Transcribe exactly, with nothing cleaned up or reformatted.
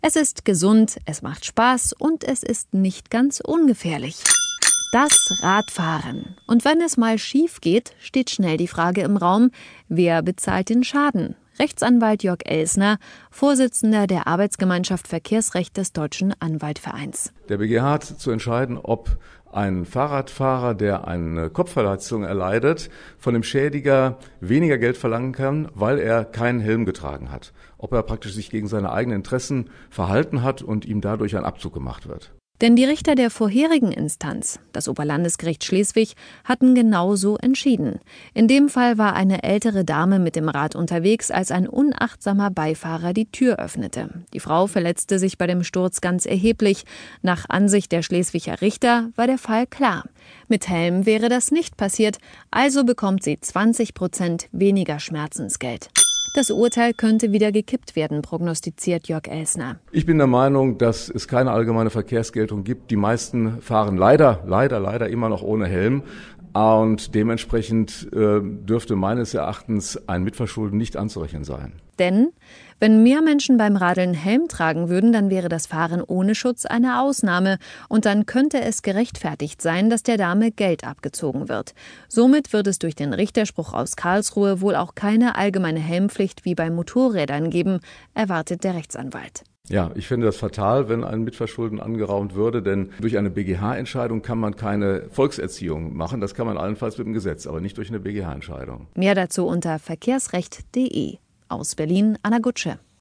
Es ist gesund, es macht Spaß und es ist nicht ganz ungefährlich. Das Radfahren. Und wenn es mal schief geht, steht schnell die Frage im Raum, wer bezahlt den Schaden? Rechtsanwalt Jörg Elsner, Vorsitzender der Arbeitsgemeinschaft Verkehrsrecht des Deutschen Anwaltvereins. Der B G H hat zu entscheiden, ob ein Fahrradfahrer, der eine Kopfverletzung erleidet, von dem Schädiger weniger Geld verlangen kann, weil er keinen Helm getragen hat. Ob er praktisch sich gegen seine eigenen Interessen verhalten hat und ihm dadurch ein Abzug gemacht wird. Denn die Richter der vorherigen Instanz, das Oberlandesgericht Schleswig, hatten genauso entschieden. In dem Fall war eine ältere Dame mit dem Rad unterwegs, als ein unachtsamer Beifahrer die Tür öffnete. Die Frau verletzte sich bei dem Sturz ganz erheblich. Nach Ansicht der Schleswiger Richter war der Fall klar. Mit Helm wäre das nicht passiert, also bekommt sie zwanzig Prozent weniger Schmerzensgeld. Das Urteil könnte wieder gekippt werden, prognostiziert Jörg Elsner. Ich bin der Meinung, dass es keine allgemeine Verkehrsgeltung gibt. Die meisten fahren leider, leider, leider immer noch ohne Helm. Und dementsprechend äh, dürfte meines Erachtens ein Mitverschulden nicht anzurechnen sein. Denn wenn mehr Menschen beim Radeln Helm tragen würden, dann wäre das Fahren ohne Schutz eine Ausnahme. Und dann könnte es gerechtfertigt sein, dass der Dame Geld abgezogen wird. Somit wird es durch den Richterspruch aus Karlsruhe wohl auch keine allgemeine Helmpflicht wie bei Motorrädern geben, erwartet der Rechtsanwalt. Ja, ich finde das fatal, wenn ein Mitverschulden angeraumt würde, denn durch eine B G H-Entscheidung kann man keine Volkserziehung machen. Das kann man allenfalls mit dem Gesetz, aber nicht durch eine B G H-Entscheidung. Mehr dazu unter verkehrsrecht punkt de. Aus Berlin, Anna Gutsche.